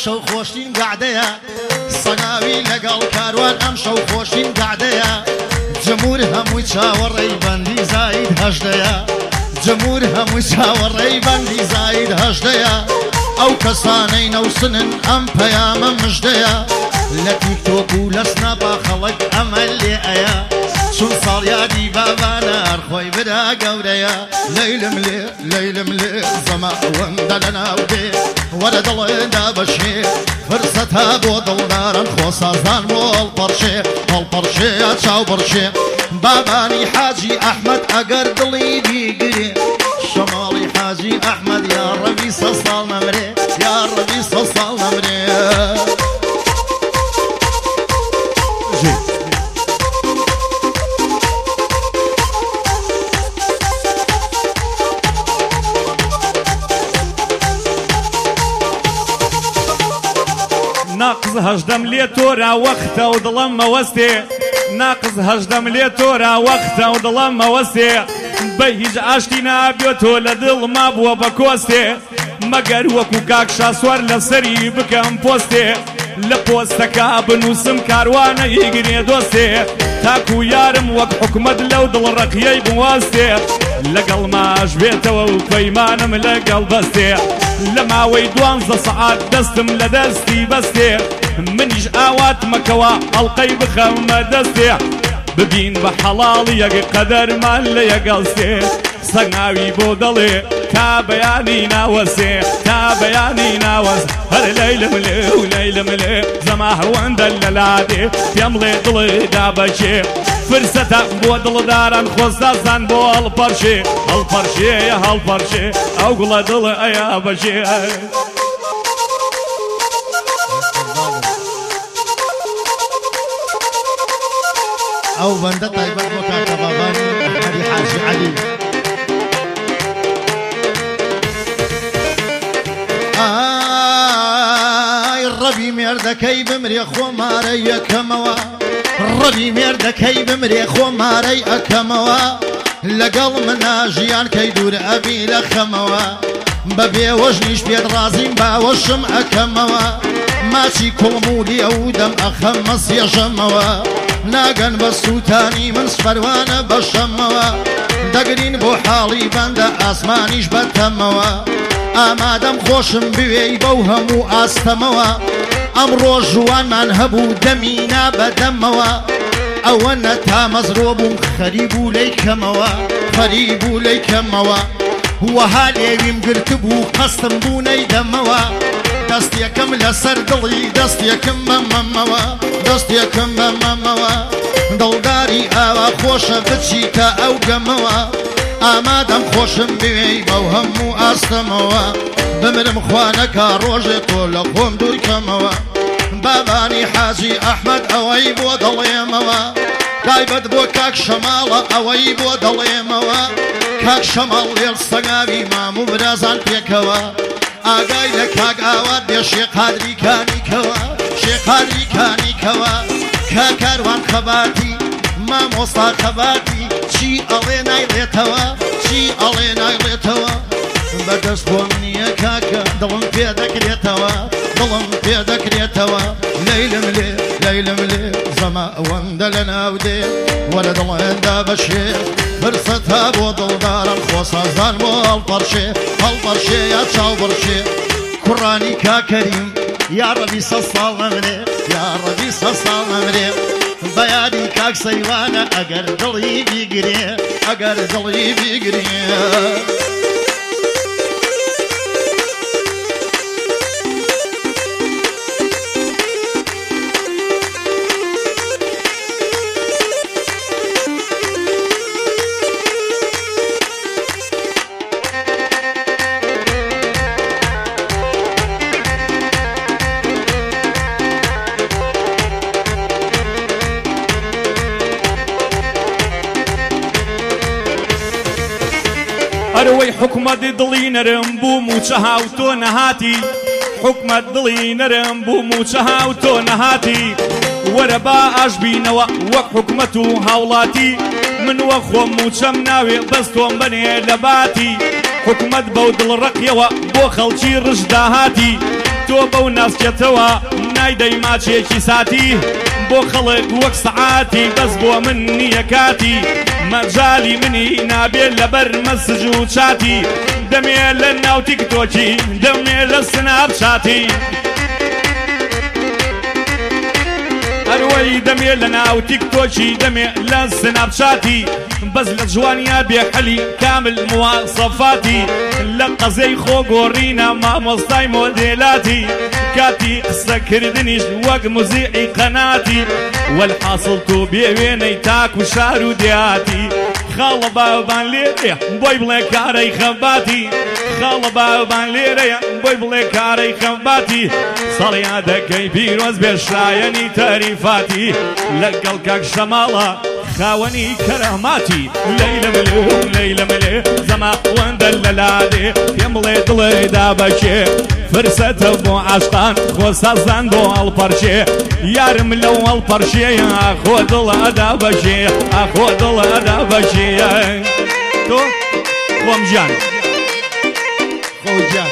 شەو خۆشین گعدەیە سەناوی لەگەڵ کاروان ئەم شەو خۆشین گعدەیە جمهور هەمووی چاوەڕێی بەندی زاید هەژدەیە جمهور هەمووی چاوەڕێی بەندی زاید هەژدەیە ئەو کەسانەی نەوسنن ئەم پەیامە مژدەیە لە تیکتۆک و لە سناپا خەڵک ئەمە لێ ئەیە چون ساڵیادی بابانە هەرخۆی برا گەورەیە لەیلم لێ زەما ئەوەندە لە ناو دێ وەرە دڵێدا بەشێ فرسەتە بۆ دڵدارن خۆسازدان بۆ هەڵپەرشێ چاو بڕشێ بابانی حاجی ئەحمەد ئەگەر دڵی بیگرێ شەماڵی حاجی ئەحمەد یا ڕەبی سە ساڵ نەمرێ یا ڕەبی سە ساڵ نەمرێ ناقز هەژدەم لێ تۆرا وەختە و دڵم مەوەستێ ناقز هەژدەم لێ تۆرا وەختە و دڵم مەوەستێ بە هیچ ئاشتی نابێت تۆ لە دڵما بووە بە کۆستێ مەگەر وەکو کاک شاسوار لەسەری بکەم پۆستێ لە پۆستەکە بنووسم کاروانە ئیگرێ دۆستێ تاکو یارم وەک حکومەت لەو دڵڕەقیەی بوەستێ لەگەڵ ماش بێتەوە و پەیمانم لەگەڵ بەستێ لە ماوەی 12 سەعات دەستم لە دەستی بەستێ منیش ئاوات مەکەوە ئەڵقەی بخەمە دەستێ ببین بە حەڵاڵی یەک قەدەرمان لە یەگەڵستێ سەنگاوی بۆ دەڵێ تا بەیانی ناوەسێ تا بەیانی ناوەس هەر لەیلم لێ و لەیلم لێ زەما هەوەندە لە لادێ پێم بڵێ دڵێدا بەچێ فرسەتە بۆ دڵداران خۆزدازان بۆ هەڵپەرشێ ئەو گوڵە دڵە ئەیا بەچێ ئەو بەندە تایبەت بۆ کاکە بابانی ئەحمەدی حاجی عەلی ئای ڕەبی مێردەکەی بمرێ خۆمارەی یەکەمەوە ڕەبی مێردەکەی بمرێ خۆمارەی ئەکەمەوە لەگەڵ منە ژیان کەی دوور ئەبی لە خەمەوە بەبێ وەژنیش پێت ڕازیم باوەشم ئەکەمەوە ماچی کوڵمولی ئەو دەم ئەخەمە سێژەمەوە ناگەن بە سووتانی من سپەروانە بەشەمەوە دەگرین بۆ حاڵی بەندە ئاسمانیش بەتەمەوە ئامادەم خۆشم بوێی بەو هەموو ئاستەمەوە ئەمڕۆ ژوانمان هەبوو دەمینا بەدەمەوە ئەوە نەتا مەزرۆ بووم خەریب و لەی کەمەوە وەها لێویم گرتبوو قەستم بوونەی دەمەوە دەستێکم لەسەر دڵی دەستێکم بەمەمەوە دڵداری ئاوا خۆشە بچیتە ئەو گەمەوە ئامادەم خۆشم بوێی بەو هەموو ئاستەمەوە بمرم خوانەکە ڕۆژێ تۆ لە خۆم دوورکەمەوە بابانی حاجی ئەحمەد ئەوەی بۆ دەڵێمەوە تایبەت بۆ کاک شەماڵە ئەوەی بۆ دەڵێمەوە کاک شەماڵ لێڵ سەنگاوی مام و برازان پێکەوە ئاگای لە کاک ئاوات بێ شێقادریکانیکەوە کاکاروان خەباتی مامۆستا خەباتی چی ئەڵێ نایڵێتەوە بەدەست بۆم نییە کاکە دڵم پێ دەکرێتەوە لەیلم لێ زەما ئەوەندە لە ناو دێ وەرە دڵێندا بەشێ فرسەتە بۆ دڵدارم خۆسازدان بۆ هەڵپەرشێ یا چاو بڕشێ کوڕانی کاکەریم یا ڕەبی سە ساڵ نەمرێ بەیانی کاک سەیوانە ئەگەر دڵی بیگرێ ئەرەوەی حکومەت دڵی نەرم بووم و چەها و تۆ نەهاتی حکومەت دڵی نەرم بووم و چەها و تۆ نەهاتی وەرە با ئاشبینەوە وەک حکومەت و هاوڵاتی من وە خۆم و چەم ناوێ بەس تۆم بنێ لە باتی حکومەت بەو دڵڕەقیەوە بۆ خەڵکی ڕژداهاتی تۆ بەو ناسکێتەوە نایدەی ماچێکی ساتی بۆ خەڵک وەک سەعاتی بەس بۆ من نییە کاتی مەجالی منی نابێت لەبەر مەسج و چاتی دەمێ لە ناو تیکتۆکی دەمێ لە سناپچاتی هەروەی دەمێ لە ناو تیکتۆکی دەمێ لە سناپچاتی بەس لە جوانیا بێحەلی کامل مواسەفاتی لە قەزەی خۆگۆڕینە مامۆستای مۆدێلاتی کاتی قسەکردنیش وەک موزیعی قەناتی وەلحاصڵ تۆ بێوێنەی تاک و شار و دیاتی خاڵە باوبان لێرەیە بۆی بڵێ کارەی خەباتی خاڵە باوبان لێرەیە بۆی بڵێ کارەی خەباتی سەڵیا دەکەی پیرۆز بێ شایەنی تەریفاتی لەگەڵ کاک شەماڵە خاوەنی کەراماتی لەیلە ملێ لەیلە ملێ زەماوەندە لە لادێ پێم بڵێ دڵێ دابەکێ فرسەتە بۆ عاشقان خۆ سازان بۆ هەڵپەرچێ یارم لەو هەڵپەرچێیە ئاخۆ دڵ ئەدا بەشێ ئاخۆ دڵ ئەدا بەشێ تۆ خۆمجان خۆجان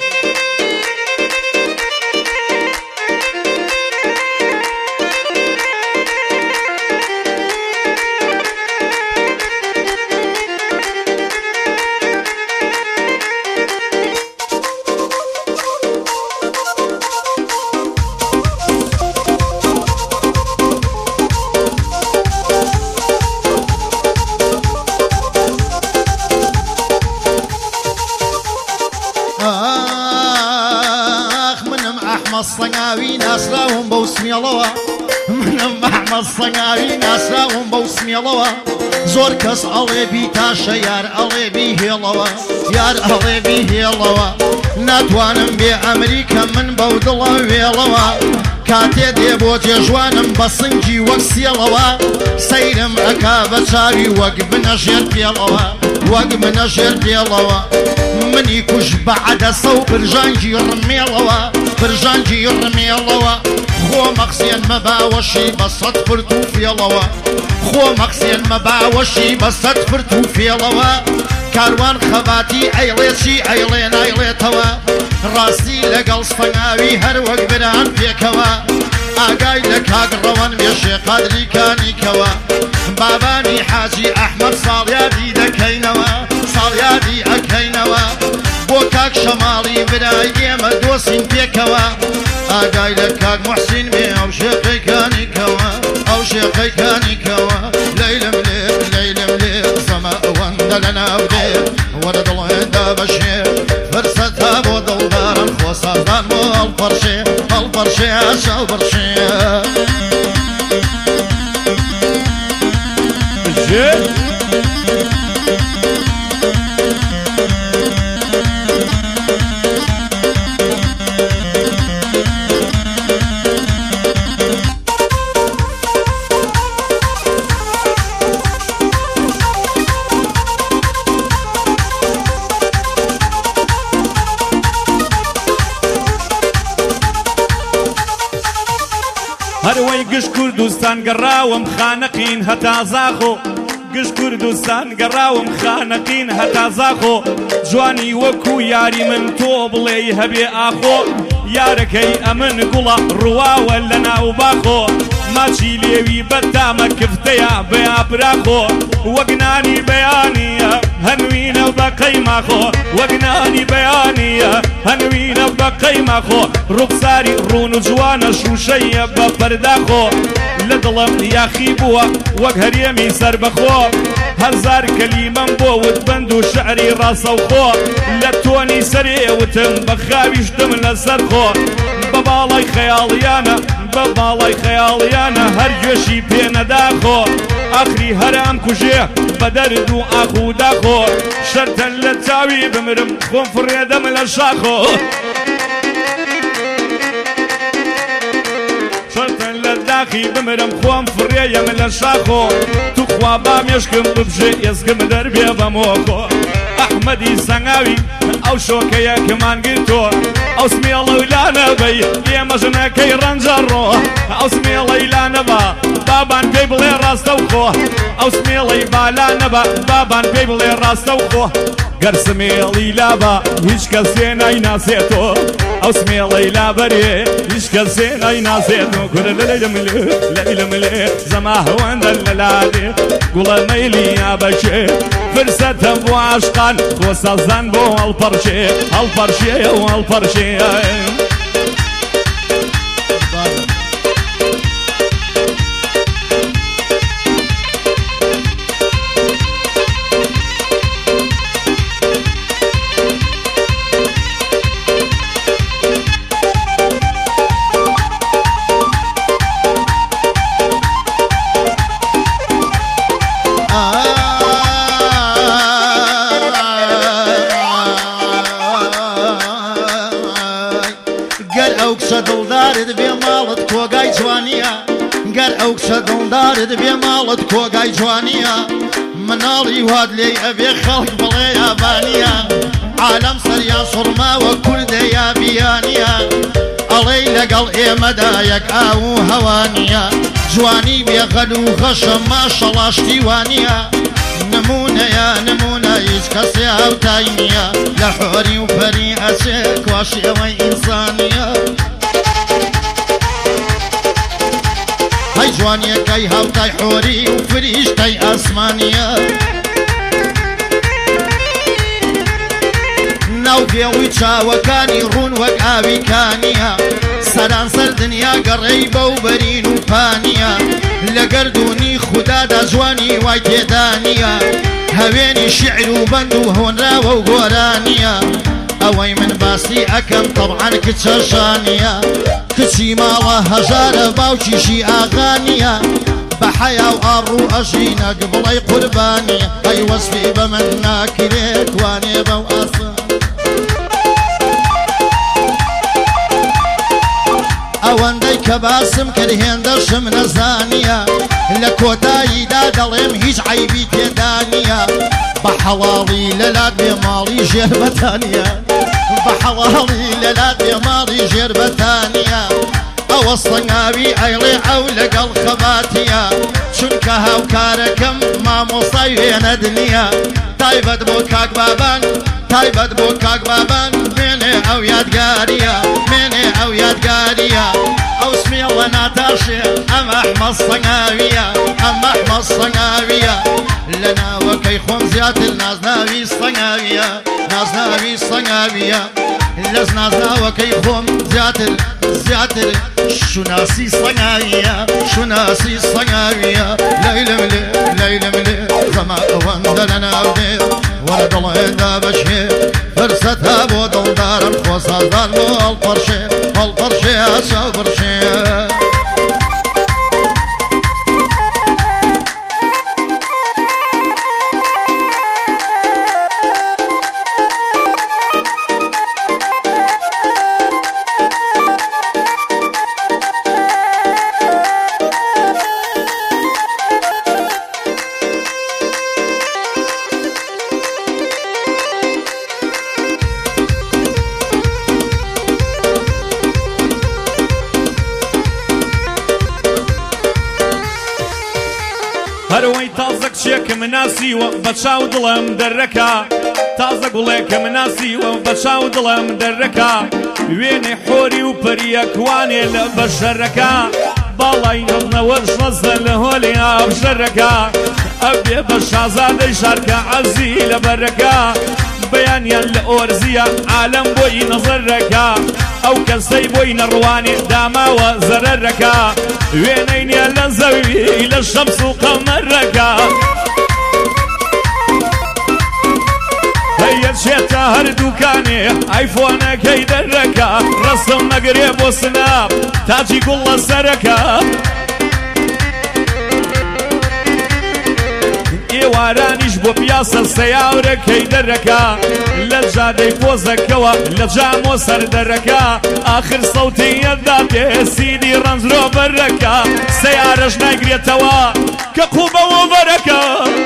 الصناوي ناسراهم بوسمي الله منم أحمد الصناوي ناسراهم بوسمي الله زور كس علي بي تاشا يار علي بي هيلوا يار علي بي هيلوا ناتوانم بأمريكا من بود الله ويلوا كاتي دي بوتي جوانم بسنجي وكسيلوا سيرم أكابة شاوي وقب نشير بيلوا وقب نشير بيلوا مني كش بعد صوب برجانجي رميلوا برجانجي رميلوا خو مقصين مباوشي بسط فرتو فيلوا خو مقصين مباوشي بسط فرتو فيلوا كاروان خباتي عيليشي عيلين عيليتوا راسي لقل صناوي هر وقبران بيكوا آقاي لكاق روان بيشي قادري كاني كوا باباني حاجي أحمد صاليادي دكينوا صاليادي أكينوا بوكاك شمالي براي ديما دوسين بيكوا آقاي لكاق محسن بي أو شيقي كاني كوا أو شيقي كاني كوا ليلة مليل ليلة مليل سما واندلنا ودير ورد الله دابشير فرصتها بودل دارن خوصافان مو البرشي البرشي عشا البرشي هەروەی گشت کوردستان گەڕاوم خانەقین هەتا زاخۆ گشت کوردستان گەڕاوم خانەقین هەتا زاخۆ جوانی وەکو یاری من تۆ بڵێ هەبێ ئاخۆ یارەکەی ئەمن گوڵە ڕواوە لە ناو باخۆ ماچی لێوی بەتامە کفتەیە بەیا براخۆ وەگنانی بەیانیە هەنوینە بە قەیماخۆ وەگنانی بەیانیە هەنوینە بە قەیماخۆ ڕوخساری ڕون و جوانە شوشەیە بە پەرداخۆ لە دڵم یاخی بووە وەک هەرێمی سەر بەخۆ هەزار کەلیمەم بۆ وتبەند و شعری ڕاستەوخۆ لە تۆنی سەرێوتم بە خاویشتم لەسەر خۆ بە باڵای خەیاڵیانە بە باڵای خەیاڵیانە هەر گوێشی پێنەداخۆ ئاخری هەرام کوژێ بە دەرد و ئاخوداخۆ شەرتەن لە چاوی بمرم خۆم فڕێدەم لە شاخۆ شەرتەن لە داخی بمرم خۆم فڕێیم لە شاخۆ توخوا با مێشکم ببژێ ئێزگم دەربێ بە مۆکۆ ئەحمەدی سەنگاوی ئەو شۆکەیە کەمان گرتۆ ئەو سمێڵەی لا نەبەی ئێمە ژنەکەی ڕەنجەڕۆ ئەو سمێڵەی لا نەبا بابان پێی بڵێ ڕاستە و خۆ ئەو سمێڵەی بالا نەبا بابان پێی بڵێ ڕاستە و خۆ گەر سمێڵی لابا هیچ کەسێ نایناسێتۆ ئەو سمێڵەی لابەرێ هیچ کەسێ نایناسێت و گورە لەیلە ملێ زەما هەوەندە لە لادێ گوڵە مەیلی یابەشێ فرسەتە بۆ عاشقان خۆ سەزان بۆ هەڵپەڕشێ هەڵپەڕشێ و هەڵپەڕشێ دڵدارت بێ ماڵت کۆگای جوانیە گەر ئەو کشە دڵدارت بێ ماڵت کۆگای جوانیە مناڵی واد لێ ئەبێ خەڵک بڵێ یابانیە عالەم سەریان سوڕماوە کوردە یا بیانیە ئەڵێی لەگەڵ ئێمەدا یەک ئاو و هەوانیە جوانی بێغەل و غەشە ماشەڵا شتیوانیە نمونەیە نمونە هیچ کەسێ هەوتای نییە لە حۆری و پەری ئەچێ کواشیەوەی ئینسانیە هەی جوانیەکەی هەوتای حۆری و فریشتەی ئاسمانیە ناو پێڵووی چاوەکانی ڕوون وەک ئاویکانیە سەرانسەر دنیا گەڕێی بەو بەرین و پانیە لە گەردوونی خوددادا جوانی وای تێدانیە هەوێنی شعر و بەند و هۆنراوە و گۆرانیە ئەوەی من باسی ئەکەم تەبعەن کچە شانیە کچی ماوە هەژارە باوکیشی ئاغانیە بە حەیا و ئاڕوو ئەژینەک بڵێ قوربانیە ئەی وەسفی بە من ناکرێت توانێ بەو ئاسان ئەوەندەی کە باسم کرد هێندەشم نەزانیە لە کۆتاییدا دەڵێم هیچ عیبی تێدا نییە بە حەڵاڵی لەلات بێماڵی ژێربەتانیە بە حەڵاڵی لەلات بێماڵی ژێربەتانیە ئەوە سەنگاوی ئەیڵێ ئەو لەگەڵ خەباتیە چونکە هاوکارەکەم مامۆستای وێنە دنیە تایبەت بۆ کاک بابان تایبەت بۆ کاک بابان مێنێ ئەو یادگاریە مێنێ ئەو یادگاریە ئەو سمێڵە ناتاشێ ئەم ئەحمەد سەنگاویە ئەم ئەحمەد سەنگاویە لە ناوەکەی خۆم زیاتر نازناوی سەنگاویە نازناوی سەنگاویە لەس نازناوەکەی خۆم زیاتر زیاتر شوناسی سەنگاویە شوناسی سەنگاویە لەیلە ملێ لەیلە ملێ زەما ئەوەندە لە ناودێ وەرە دڵێدا بەشێ فرسەتە بۆ دڵدارم خۆ سازدان بۆ هەڵپەڕشێ هەڵپەڕشێ ئاسا بڕشێ هەروەی تازە کچێکم ناسیوە بە چاو دڵم دەرەکە تازە گوڵێکم ناسیوە بە چاو دڵم دەرەکە وێنێ حۆری و پەریەکوانێ لە بەشەرەکە باڵای نەوەرش مەزە لە هۆلی ئابژەرەکە ئەبێ بە شازادەی شارکە عەزی لە بەرەکە بەیانیان لە ئۆرزیە عالەم بۆی نەزەرەکە ئەو کەسەی بۆی نەڕوانێ داماوە زەرەرەکە وێنەی نیە لە زەوی لە شەمس و قەمەرەکە هەیەچێتە هەردووکانێ ئایفۆنەکەی دەرەکە ڕەسم نەگرێ بۆ سناپ تاجی گوڵ لە سەرەکە ئێوارانیش بۆ پیاسە سەیاورەکەی دەرەکە لە جادەی پۆزەکەوە لە جامۆ سەردەرەکە ئاخر سەوتی یەداتێ سیدی ڕەنجرۆڤەرەکە سەیارەش نایگرێتەوە کە قوبەوە بەرەکە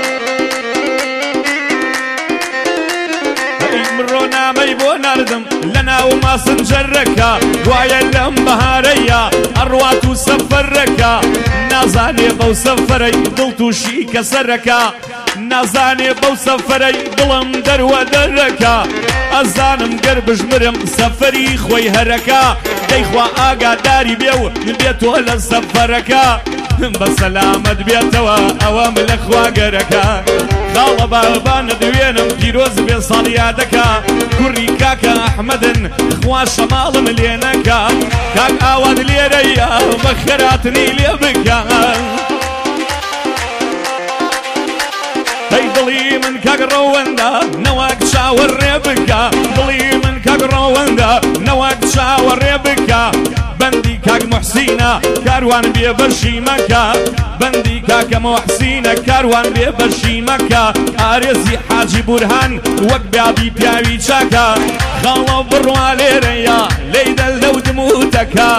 مرۆ نامەی بۆ ناردم لە ناو ماسنجەرەکە گوایە لەم بەهارەیە ئەڕوات و سەفەرەکە نازانێ بەو سەفەرەی دڵ تووشی کەسەرەکە نازانێ بەو سەفەرەی دڵم دەروە دەرەکە ئەزانم گەر بژمرم سەفەری خۆی هەرەکە دەیخوا ئاگاداری بێ و بێتۆ لە سەفەرەکە بە سەلامەت بێتەوە ئەوەم لە خواگەرەکە خاڵە بابانە دوێنم پیرۆز بێ ساڵیادەکە کوڕی کاکە ئەحمەدن خوا شەماڵم لێ نەکە کاک ئاوات لێرەیە بە خێراتنی لێ بکە هەی دڵی من کاک ڕەوەندە نەوەک چاوەڕێ بکە دڵی من کاک ڕەوەندە نەوەک چاوەڕێ بکە بەندی کاک محسینە کاروان بێ بەشی مەکە بەندی کاکە محسینە کاروان بێ بەشی مەکە ئارێزی حاجی بورهان وەک بابی پیاوی چاکە خاڵە بڕوا لێرەیە لێی دەل لەو دموتەکە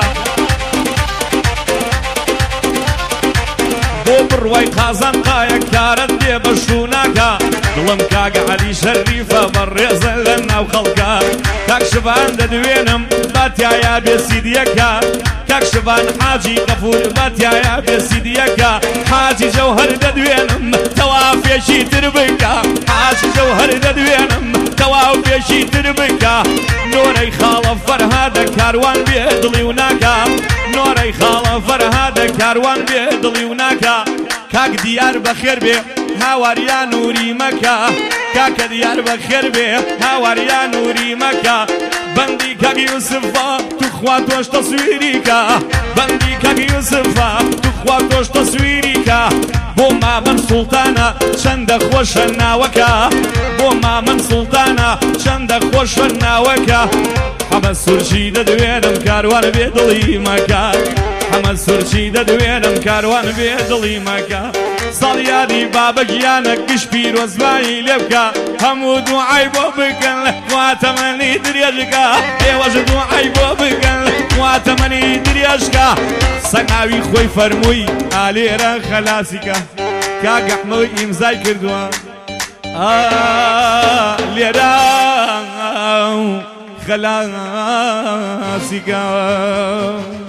بۆ بڕوای قازان قایە کارت دێ بە شووناکە دڵم کاگە عەلی شەریفە بەڕێزە لە ناو خەڵکە کاک شەبان دەدوێنم باتیایە بێسیدیەکە کاک شەبان حاجی قەفور باتیایە بێسیدیەکە حاجی جەوهەر دەدوێنم تەواو پێشی تر بکە حاجی جەوهەر دەدوێنم تەواو پێشی تر بکە نۆرەی خاڵە فەرهادە کاروان بێ دڵی و ناکە نۆرەی خاڵە فەرهادە کاروان بێ دڵی و ناکە کاک دیار بەخێر بێ هاواریا نووری مەکە کاکە دیار بەخێر بێ هاواریا نووری مەکە بەندی کاکی یوسفا توخوا تۆش تەسویریکە بەندی کاکی یوسفا توخوا تۆش تەسویریکە بۆ مامن سوڵتانە چەندە خۆشە ناوەکە بۆ مامن سوڵتانە چەندە خۆشە ناوەکە حەمە سورچی دەدوێنم کاروان بێ دڵی مەکە حەمە سورچی دەدوێنم کاروان بێ دڵی مەکە ساڵیادی بابەگیانە گشت پیرۆزبایی لێ بکە هەموو دوعای بۆ بکەن خواتەمەنی درێژکە ئێوەش دوعای بۆ بکەن خواتەمەنی درێژکە سەناوی خۆی فەرمووی ئالێرە خەلاسیکە کاک ئەحمەد ئیمزای کردووە لێرە خەلاسیکە